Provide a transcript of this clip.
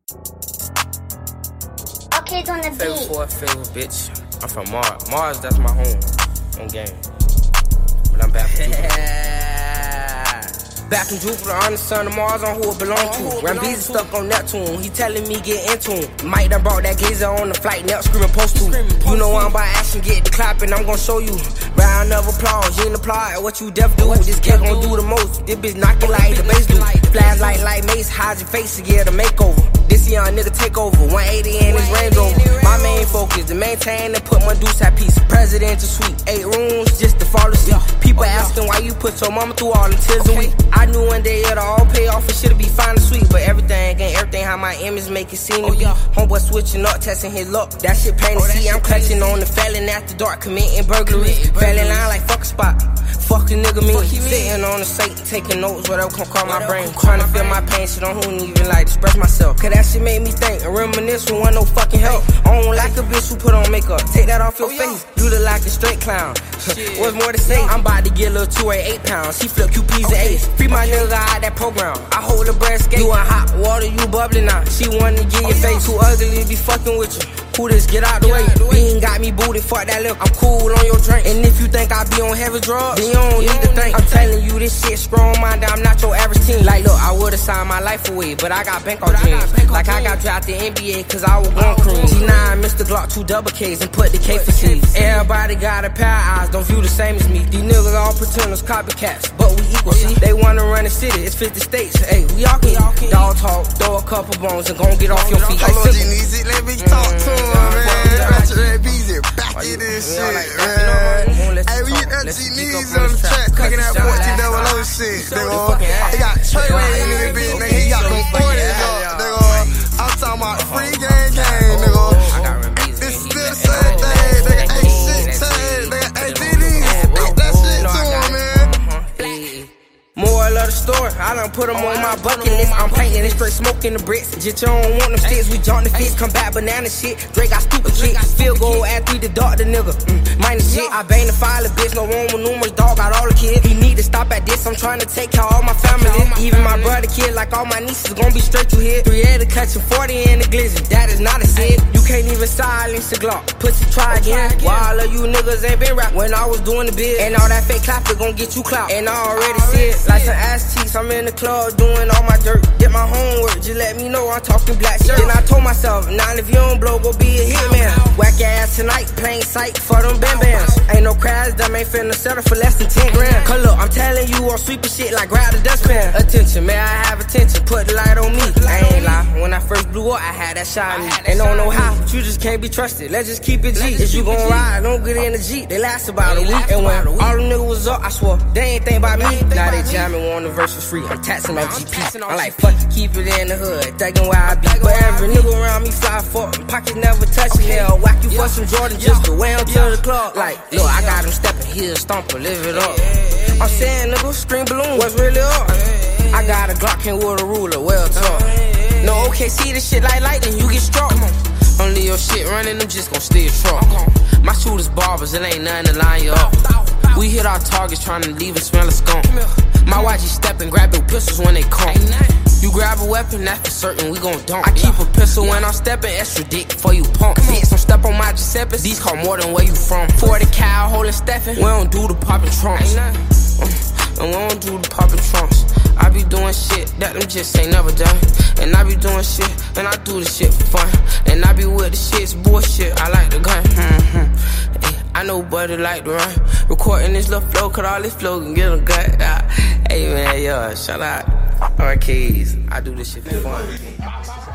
Arcades on the beat. Favorite bitch. I'm from Mars. Mars, that's my home. On game. But I'm back from Jupiter. Back in Jupiter, I'm the son of Mars, on who it belong to. Rambeezy stuck on Neptune, he telling me get into him. Mike done brought that gazer on the flight, now screaming post to. You know I'm by action, get the clapping, I'm gon' show you. Round of applause, you ain't applaud what you deaf do. This kid gon' do the most, this bitch knockin' like the bass do. Flash like Mace, hide your face to get a makeover. This young nigga take over, 180 in his Range Rover. My main focus, to maintain and put my deuce at peace. Presidential suite, 8 rooms just to fall asleep. People asking why you put your mama through all the tears a week. I knew one day it'll all pay off and shit'll be fine and sweet. But everything ain't everything how my image make it seem to be. Homeboy switching up, testing his luck. That shit plain to see. I'm clutching on the felon after dark, committing burglary. Felon line like fuck a spot. Fuck a nigga me. Sitting on the site, taking notes, whatever come call my brain. Trying to feel my pain, shit on who even like express myself. Cause that shit made me think and reminisce when want no fucking help. I don't like a bitch who put on makeup. Take that off your face. You look like a straight clown. What's more to say? I'm about to get a little 288 pounds. She flip QPs and A's. Free my nigga out that program. I hold a breast skate. You in hot water, you bubbling out. She wanna get your face. Too ugly to be fucking with you. Who this? Get out the way. Bean got me booted, fuck that lip. I'm cool on your drink. And if you think I be on heavy drugs, then you don't need to think. I'm telling you this shit strong minded, I'm not your average team. Like look, I would've signed my life away, but I got bank on dreams. Like I got drafted NBA cause I was gon' cruise. G9, Mr. Glock, 2 double Ks and put the K for C's. Everybody got a pair of eyes, don't view the same as me. These niggas all pretenders, copycats, but we equal, see? They wanna run the city, it's 50 states. Hey, we all can eat. Dog talk, throw a couple bones and gon' get off your feet. Hold on, G-Neezy, let me talk to him, man. Rambeezy, back in this shit, man. Hey, we get that G-Neezy on the track, cooking that 1400 shit, nigga. He got Trey Wayne in this bitch, nigga. He got them 40s up, nigga. I'm talking about free game, nigga. This still the same thing, nigga. Ain't shit changed, nigga. Ain't G-Neezy. Beat that shit to him, man. Moral of the story, I done put them on my bucket list. I'm painting it straight, smoking the bricks. Just you don't want them sticks, we jump the fist. Come back banana shit, Drake got stupid shit. Field goal athlete, the doctor nigga. Minus shit, I bang the file, bitch. No one with numerous dog, got all the kids. He need to stop at this, I'm trying to take care of all my family. Even my brother kid, like all my nieces, gon' be straight through here. 380 catching 40 in the glizzy, that is not a sin. You can't even silence the Glock, pussy try again. Why all of you niggas ain't been rap when I was doing the bid. And all that fake clapper gon' get you clout, and I already see it. Like some ass cheeks, I'm in the club doing all my dirt. Get my homework, just let me know I'm talking black shit. Then I told myself, now if you don't blow, go be a hitman. Whack your ass tonight, plain sight for them bam bams. Ain't no crash, them ain't finna settle for less than 10 grand. Cause look, I'm telling you, I'm sweeping shit like grab the dustpan. Attention, may I have attention, put the light on me. I ain't lie, when I first blew up, I had that shot in me. And don't know how, but you just can't be trusted. Let's just keep it G. If you gon' ride, don't get in the Jeep. They last about a week. And when all them niggas was up, I swear, they ain't think about me. Now they jamming, want the verse for free. I'm taxing on GP. I'm like, fuck it, keep it in the hood, thinking where I be. But every nigga around me fly for pockets never touching. They'll whack you for some Jordan just to way until the club. Like, look, I got him stepping here, stomper, live it up. I'm saying, nigga, scream balloon, what's really up? I got a Glock and with a ruler, well taught. No, okay, see this shit like lightning, you get struck. Only your shit running, I'm just gon' steal truck. My shooters barbers, it ain't nothing to line you up. We hit our targets trying to leave it smell of skunk. My YG steppin', grab your pistols when they come. You grab a weapon, that's for certain, we gon' dump. I keep a pistol when I'm steppin', extra dick for you punk. Bitch, don't step on my Giuseppes, these call more than where you from. 40 cow holding Steffin', we don't do the poppin' trunks. And we don't do the poppin' trunks. I be doing shit that them just ain't never done. And I be doing shit, and I do the shit for fun. And I be with the shit's bullshit, I like the gun. Hey, I know buddy like to run. Recording this little flow, cause all this flow can get a gut. Hey man, yo, shout out Arcades. I do this shit for fun.